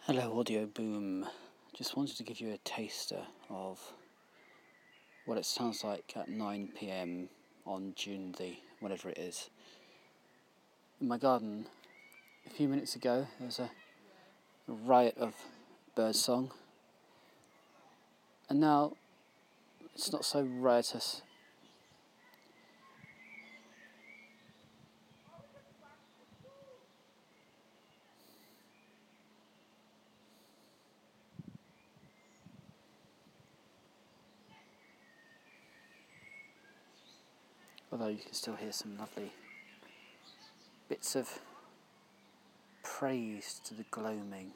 Hello, Audio Boom. Just wanted to give you a taster of what it sounds like at 9 p.m. on June the whatever it is. In my garden, a few minutes ago, there was a riot of birdsong, and now it's not so riotous. Although you can still hear some lovely bits of praise to the gloaming.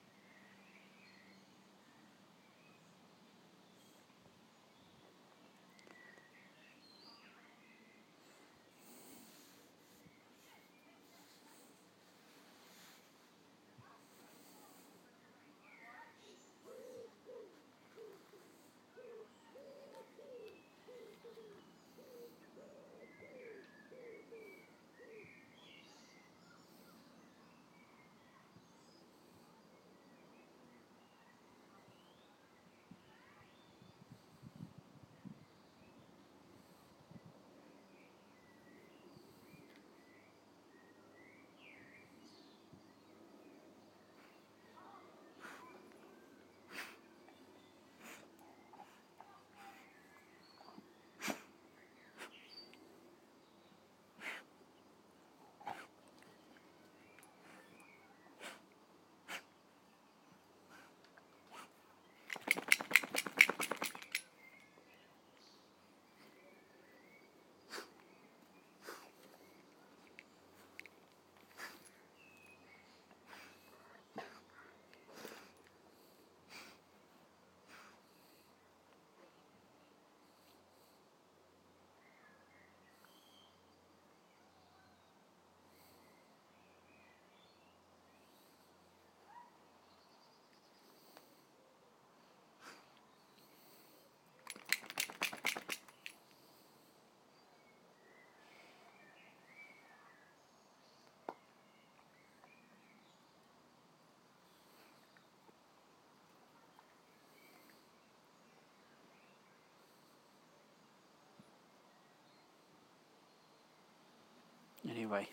Anyway,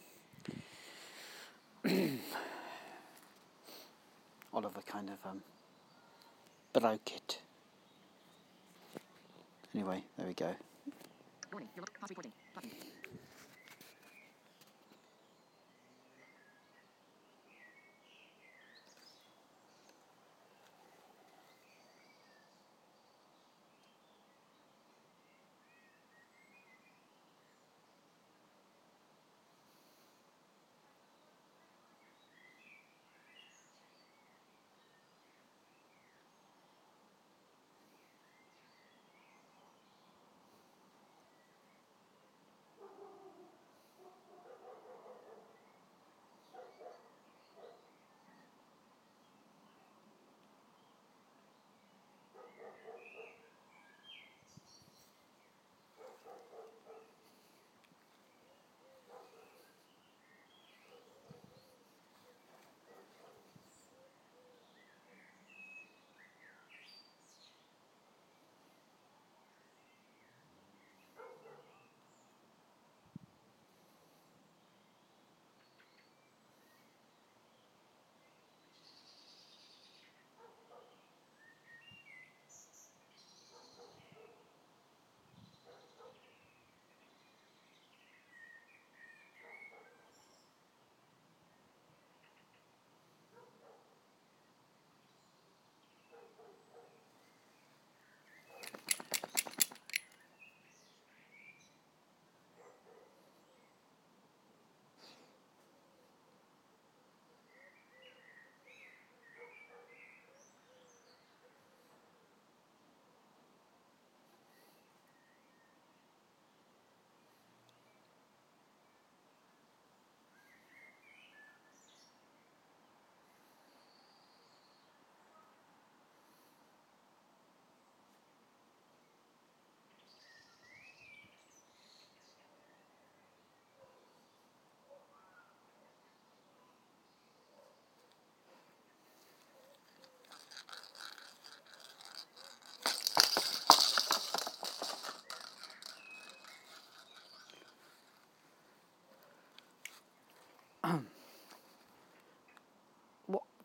Oliver kind of broke it. Anyway, there we go. Warning, you're past recording. Button.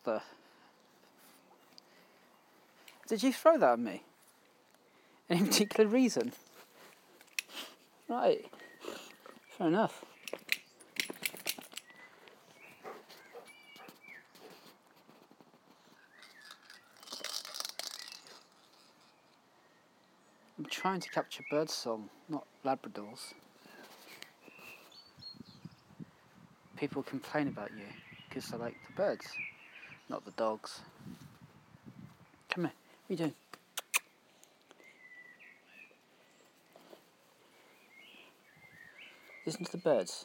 the... Did you throw that at me? Any particular reason? Right. Fair enough. I'm trying to capture birdsong, not Labradors. People complain about you because they like the birds, not the dogs. Come here, what are you doing? Listen to the birds.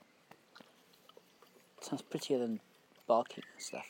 Sounds prettier than barking and stuff.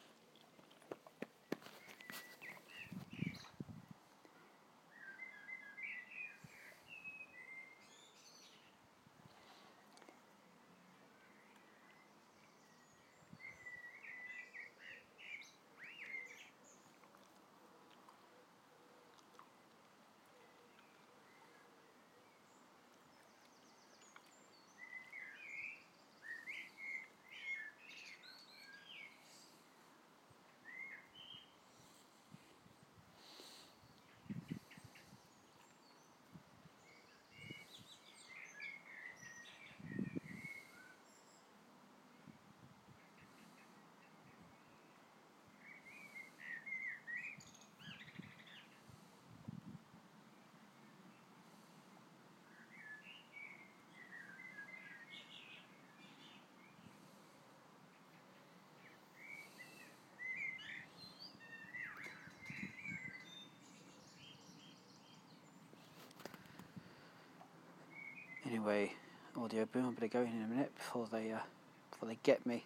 Anyway, audio boom, I better go in a minute before they get me.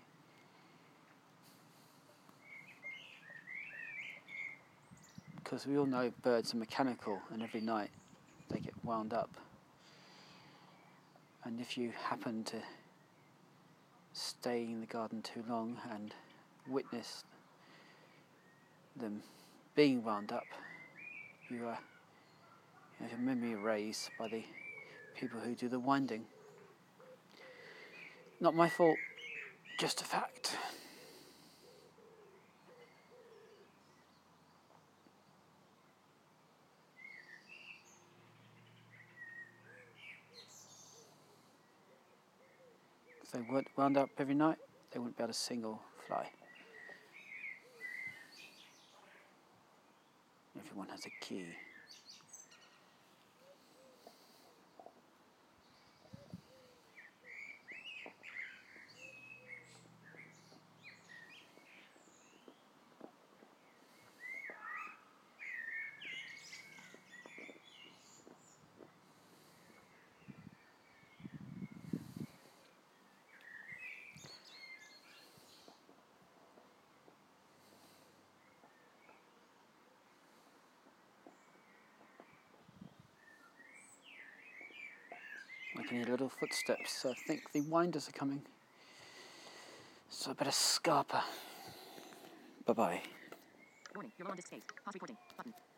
Because we all know birds are mechanical, and every night they get wound up. And if you happen to stay in the garden too long and witness them being wound up, you have your memory erased by the people who do the winding. Not my fault, just a fact. If they weren't wound up every night, they wouldn't be able to sing or fly. Everyone has a key. I can hear little footsteps, so I think the winders are coming. So I better scarper. Bye-bye. Warning, you're on disk 8. Pause recording. Button.